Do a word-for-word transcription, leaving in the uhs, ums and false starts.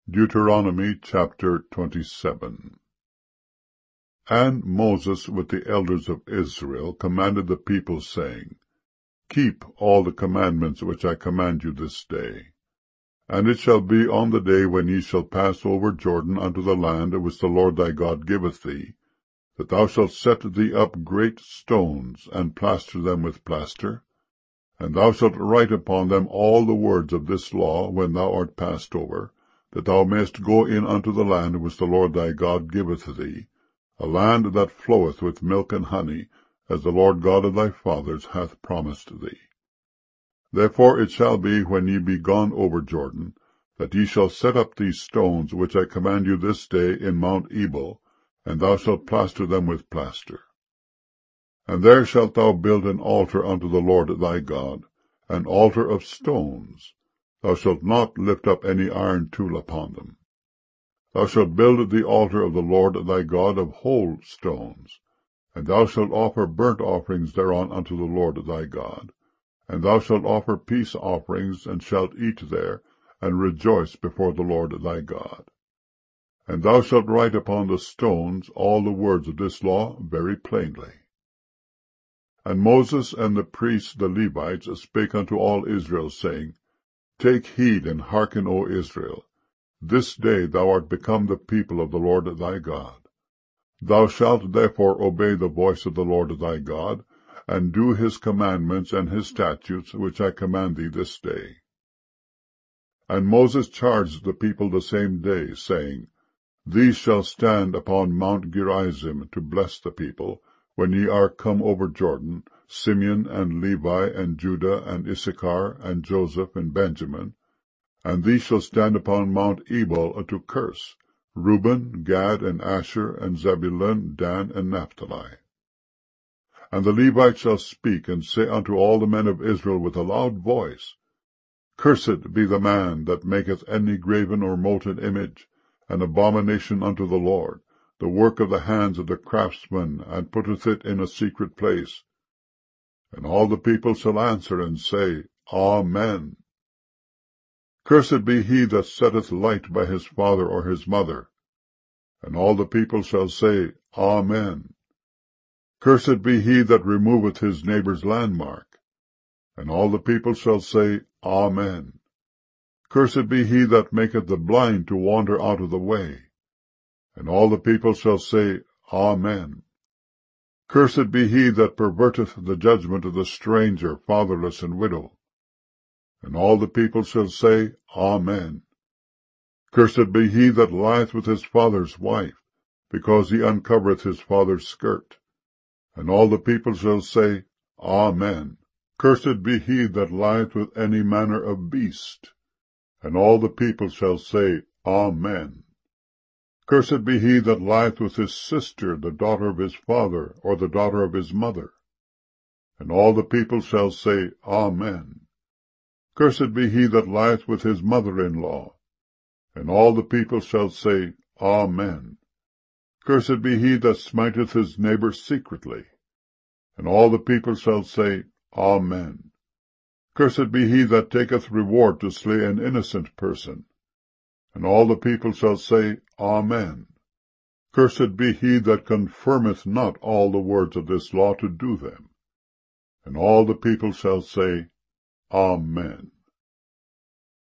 Deuteronomy chapter twenty-seven. And Moses with the elders of Israel commanded the people, saying, Keep all the commandments which I command you this day. And it shall be on the day when ye shall pass over Jordan unto the land which the Lord thy God giveth thee, that thou shalt set thee up great stones, and plaster them with plaster, and thou shalt write upon them all the words of this law when thou art passed over, that thou mayest go in unto the land which the Lord thy God giveth thee, a land that floweth with milk and honey, as the Lord God of thy fathers hath promised thee. Therefore it shall be, when ye be gone over Jordan, that ye shall set up these stones which I command you this day in Mount Ebal, and thou shalt plaster them with plaster. And there shalt thou build an altar unto the Lord thy God, an altar of stones. Thou shalt not lift up any iron tool upon them. Thou shalt build the altar of the Lord thy God of whole stones, and thou shalt offer burnt offerings thereon unto the Lord thy God. And thou shalt offer peace offerings, and shalt eat there, and rejoice before the Lord thy God. And thou shalt write upon the stones all the words of this law very plainly. And Moses and the priests the Levites spake unto all Israel, saying, Take heed and hearken, O Israel. This day thou art become the people of the Lord thy God. Thou shalt therefore obey the voice of the Lord thy God, and do his commandments and his statutes, which I command thee this day. And Moses charged the people the same day, saying, These shall stand upon Mount Gerizim to bless the people, when ye are come over Jordan, Simeon and Levi and Judah and Issachar and Joseph and Benjamin. And these shall stand upon Mount Ebal to curse, Reuben, Gad, and Asher, and Zebulun, Dan, and Naphtali. And the Levites shall speak, and say unto all the men of Israel with a loud voice, Cursed be the man that maketh any graven or molten image, an abomination unto the Lord, the work of the hands of the craftsman, and putteth it in a secret place. And all the people shall answer and say, Amen. Cursed be he that setteth light by his father or his mother. And all the people shall say, Amen. Cursed be he that removeth his neighbor's landmark. And all the people shall say, Amen. Cursed be he that maketh the blind to wander out of the way. And all the people shall say, Amen. Cursed be he that perverteth the judgment of the stranger, fatherless, and widow. And all the people shall say, Amen. Cursed be he that lieth with his father's wife, because he uncovereth his father's skirt. And all the people shall say, Amen. Cursed be he that lieth with any manner of beast. And all the people shall say, Amen. Cursed be he that lieth with his sister, the daughter of his father, or the daughter of his mother. And all the people shall say, Amen. Cursed be he that lieth with his mother-in-law. And all the people shall say, Amen. Cursed be he that smiteth his neighbor secretly. And all the people shall say, Amen. Cursed be he that taketh reward to slay an innocent person. And all the people shall say, Amen. Cursed be he that confirmeth not all the words of this law to do them. And all the people shall say, Amen.